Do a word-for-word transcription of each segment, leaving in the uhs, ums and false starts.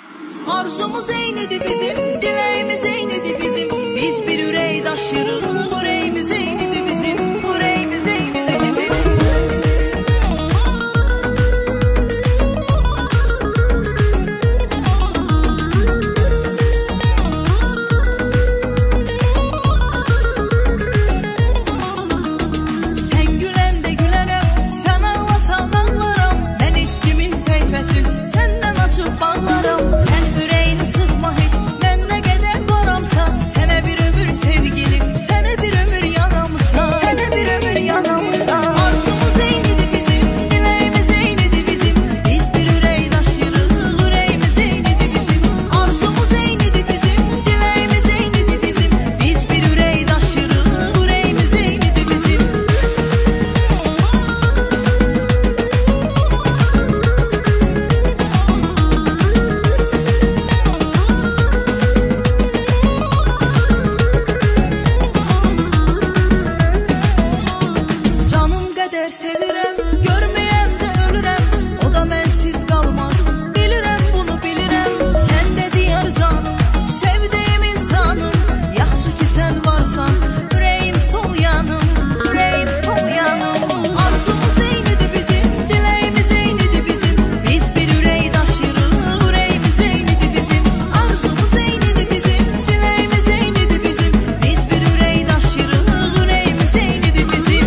Arzumuz eynidir bizim, dileğimiz eynidir bizim. Biz bir ürey taşırıq, ürəyimiz eynidir bizim. Ürəyimiz eynidir bizim. Sen güləndə gülərəm, sən ağlasan ağlaram. Mən eşqimin səhifəsin, səndən açıb bağlaram. Sən ürəyini sıxma heç, mən nə qədər varamsan. Sənə bir ömür sevgilim, sənə bir ömür yaramısan. Sənə bir ömür yaramısan. Arzumuz eynidir bizim, dileğimiz eynidir bizim. Biz bir ürək daşırıq, ürəyimiz eynidir bizim. Arzumuz eynidir bizim, dileğimiz eynidir bizim. Biz bir ürək daşırıq, ürəyimiz eynidir bizim. Canım qədər sevirəm, görməyəndə ölürəm. O da mənsiz qalmaz, bilirəm bunu bilirəm. Sən də diyar canım, sevdiyim insanım. Yaxşı ki sən varsan, ürəyim sol yanım. Ürəyim sol yanım. Arzumuz eynidir bizim, dileğimiz eynidir bizim. Biz bir ürək daşırıq, ürəyimiz eynidir bizim. Arzumuz eynidir bizim, dileğimiz eynidir bizim. Biz bir ürək daşırıq, ürəyimiz eynidir bizim.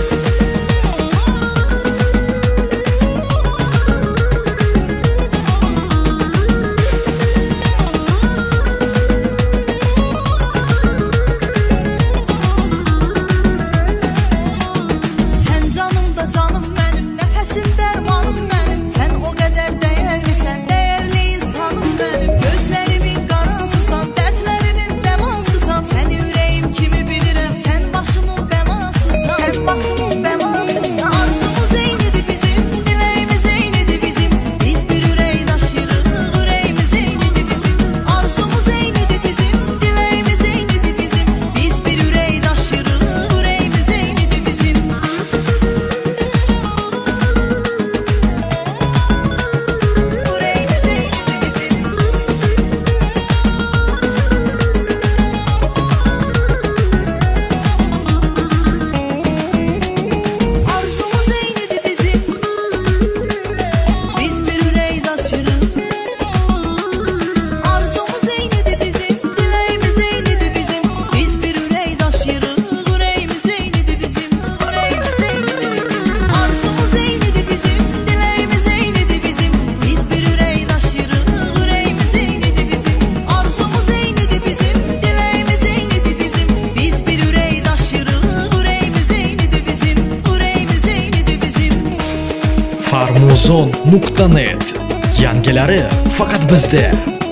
Sən canım da canım mənim, nəfəsim dərmanım mənim. Sən o qədər dəyərlisən, dəyərli insanım mənim. Gözlərimin qarasısan, dərdlərimin dəmasısan. Səni ürəyim kimi bilirəm, sən başımın bəmasısan. Sən başımın bəmasısan. Arzumuz eynidir bizim, dileğimiz eynidir bizim. Biz bir ürək daşırıq, ürəyimiz eynidir bizim. Arzumuz eynidir bizim, dileğimiz eynidir bizim. Biz bir ürək daşırıq, ürəyimiz eynidir bizim. Ürəyimiz eynidir bizim. Arzumuz eynidir bizim. Biz bir ürək daşırıq. Arzumuz eynidir bizim, dileğimiz eynidir bizim. Biz bir ürək daşırıq, ürəyimiz eynidir bizim. Ürəyimiz eynidir bizim. Arzumuz eynidir bizim, dileğimiz eynidir bizim. Biz bir ürək daşırıq, ürəyimiz eynidir bizim. Arzumuz eynidir bizim, dileğimiz eynidir bizim. Biz bir ürək daşırıq, ürəyimiz eynidir bizim. Ürəyimiz eynidir bizim. farmuzon nuqta net. Yangilari faqat bizda.